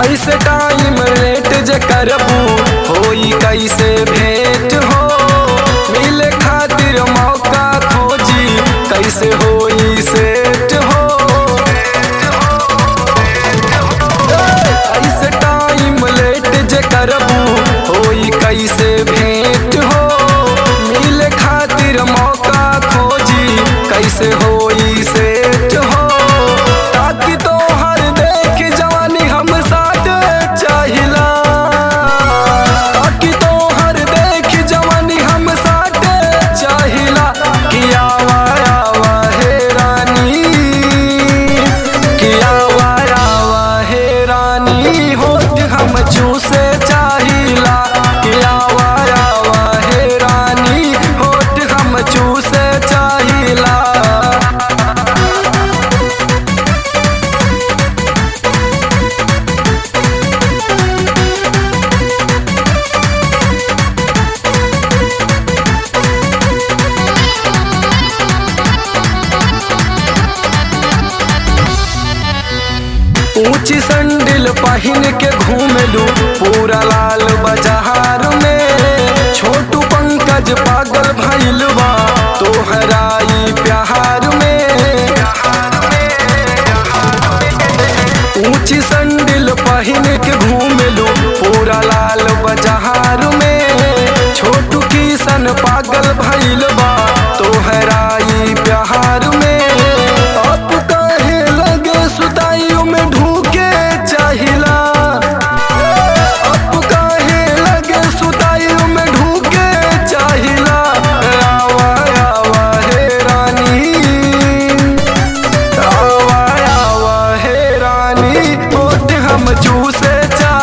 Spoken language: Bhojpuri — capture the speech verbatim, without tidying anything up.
ऐसे टाइम लेट जे करबू होई कैसे भेंट हो, मिले खातिर मौका खोजी कैसे होई सेट हो। ऐसे टाइम लेट जे करबू होई कैसे भेंट हो, मिले खातिर मौका खोजी कैसे होई सेट हो। ताकि तो हर देख जवानी हम साथ चाहिला, ताकि तो हर देख जवानी हम साथ चाहिला। किया वाया वाहे रानी, किया वाया वाहे रानी, होठ हम चूसे चाहिला। किया वाया वाहे रानी, होठ हम चूसे चाहिला। ऊंची संडिल पहन के घूमलू पूरा लाल बाजार में, छोटू पंकज पागल भइलबा तोहराई प्यार में। ऊंची संडिल पहन के घूमलू पूरा लाल बाजार में, छोटू किशन पागल भइलबा तोहराई प्यार में। अब काहे लगे सुताइयों में ढूके चाहिला, अब काहे लगे सुताइयों में ढूके चाहिला। आवा आवा हे रानी, आवा आवा हे रानी, होठ हम चूसे चाहिला।